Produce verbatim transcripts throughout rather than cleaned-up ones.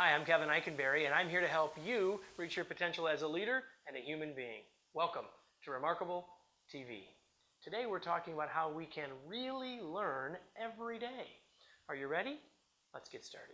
Hi, I'm Kevin Eikenberry, and I'm here to help you reach your potential as a leader and a human being. Welcome to Remarkable T V. Today we're talking about how we can really learn every day. Are you ready? Let's get started.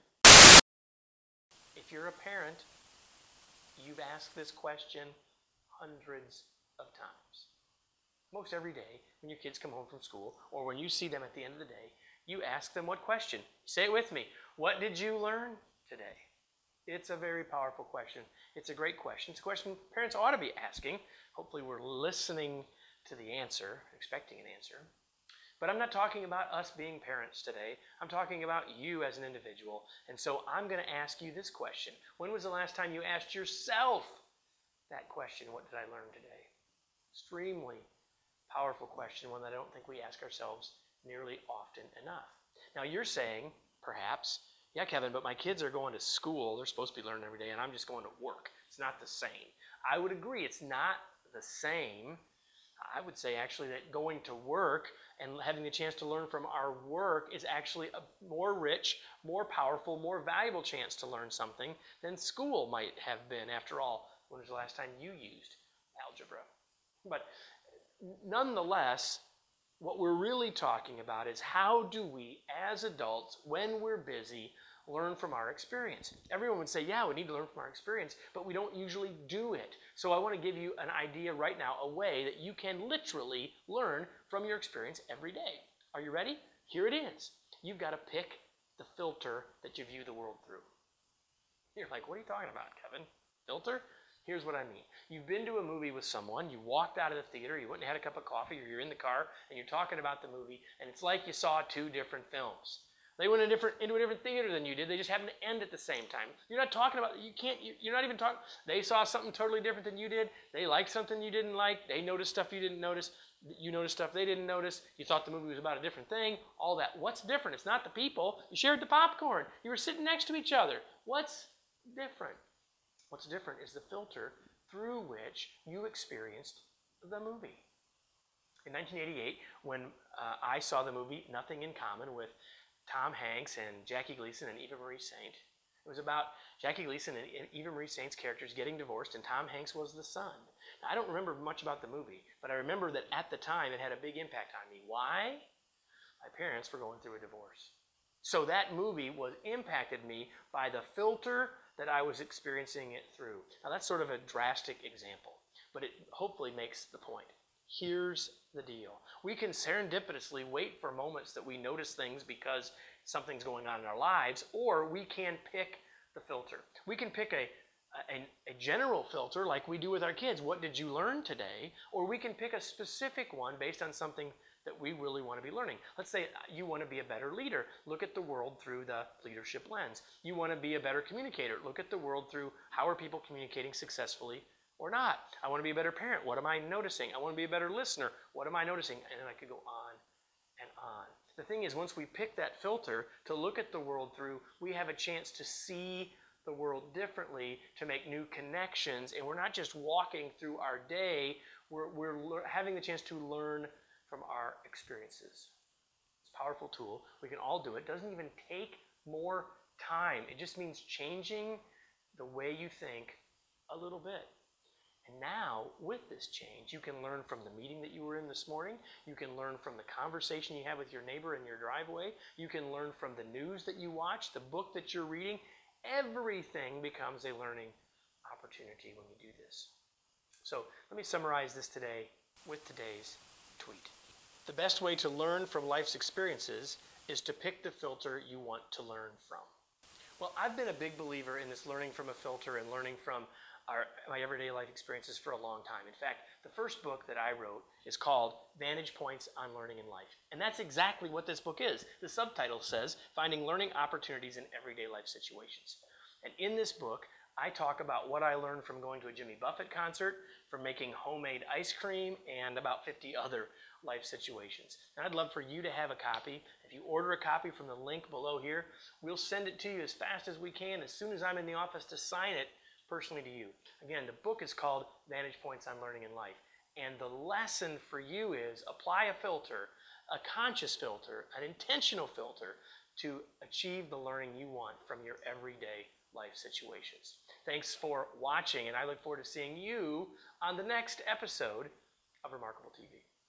If you're a parent, you've asked this question hundreds of times. Most every day when your kids come home from school or when you see them at the end of the day, you ask them what question? Say it with me. What did you learn today? It's a very powerful question. It's a great question. It's a question parents ought to be asking. Hopefully we're listening to the answer, expecting an answer. But I'm not talking about us being parents today. I'm talking about you as an individual. And so I'm going to ask you this question. When was the last time you asked yourself that question, what did I learn today? Extremely powerful question, one that I don't think we ask ourselves nearly often enough. Now you're saying, perhaps, yeah, Kevin, but my kids are going to school. They're supposed to be learning every day, and I'm just going to work. It's not the same. I would agree it's not the same. I would say actually that going to work and having the chance to learn from our work is actually a more rich, more powerful, more valuable chance to learn something than school might have been. After all, when was the last time you used algebra? But nonetheless, what we're really talking about is how do we, as adults, when we're busy, learn from our experience. Everyone would say, yeah, we need to learn from our experience, but we don't usually do it. So I want to give you an idea right now, a way that you can literally learn from your experience every day. Are you ready? Here it is. You've got to pick the filter that you view the world through. You're like, what are you talking about, Kevin? Filter? Here's what I mean. You've been to a movie with someone, you walked out of the theater, you went and had a cup of coffee, or you're in the car, and you're talking about the movie, and it's like you saw two different films. They went in a different, into a different theater than you did. They just happened to end at the same time. You're not talking about, you can't, you're not even talking, they saw something totally different than you did. They liked something you didn't like. They noticed stuff you didn't notice. You noticed stuff they didn't notice. You thought the movie was about a different thing. All that. What's different? It's not the people. You shared the popcorn. You were sitting next to each other. What's different? What's different is the filter through which you experienced the movie. In nineteen eighty-eight, when uh, I saw the movie Nothing in Common with Tom Hanks and Jackie Gleason and Eva Marie Saint, it was about Jackie Gleason and Eva Marie Saint's characters getting divorced, and Tom Hanks was the son. Now, I don't remember much about the movie, but I remember that at the time it had a big impact on me. Why? My parents were going through a divorce. So that movie was impacted me by the filter that I was experiencing it through. Now that's sort of a drastic example, but it hopefully makes the point. Here's the deal. We can serendipitously wait for moments that we notice things because something's going on in our lives, or we can pick the filter. We can pick a, a, a general filter like we do with our kids. What did you learn today? Or we can pick a specific one based on something that we really want to be learning. Let's say you want to be a better leader. Look at the world through the leadership lens. You want to be a better communicator. Look at the world through how are people communicating successfully or not. I want to be a better parent. What am I noticing? I want to be a better listener. What am I noticing? And then I could go on and on. The thing is, once we pick that filter to look at the world through, we have a chance to see the world differently, to make new connections, and we're not just walking through our day, we're, we're having the chance to learn from our experiences. It's a powerful tool. We can all do it. It doesn't even take more time. It just means changing the way you think a little bit. And now, with this change, you can learn from the meeting that you were in this morning. You can learn from the conversation you have with your neighbor in your driveway. You can learn from the news that you watch, the book that you're reading. Everything becomes a learning opportunity when you do this. So let me summarize this today with today's tweet. The best way to learn from life's experiences is to pick the filter you want to learn from. Well, I've been a big believer in this learning from a filter and learning from our, my everyday life experiences for a long time. In fact, the first book that I wrote is called Vantage Points on Learning in Life. And that's exactly what this book is. The subtitle says, Finding Learning Opportunities in Everyday Life Situations. And in this book, I talk about what I learned from going to a Jimmy Buffett concert, from making homemade ice cream, and about fifty other life situations. And I'd love for you to have a copy. If you order a copy from the link below here, we'll send it to you as fast as we can, as soon as I'm in the office, to sign it personally to you. Again, the book is called Vantage Points on Learning in Life. And the lesson for you is apply a filter, a conscious filter, an intentional filter, to achieve the learning you want from your everyday life situations. Thanks for watching, and I look forward to seeing you on the next episode of Remarkable T V.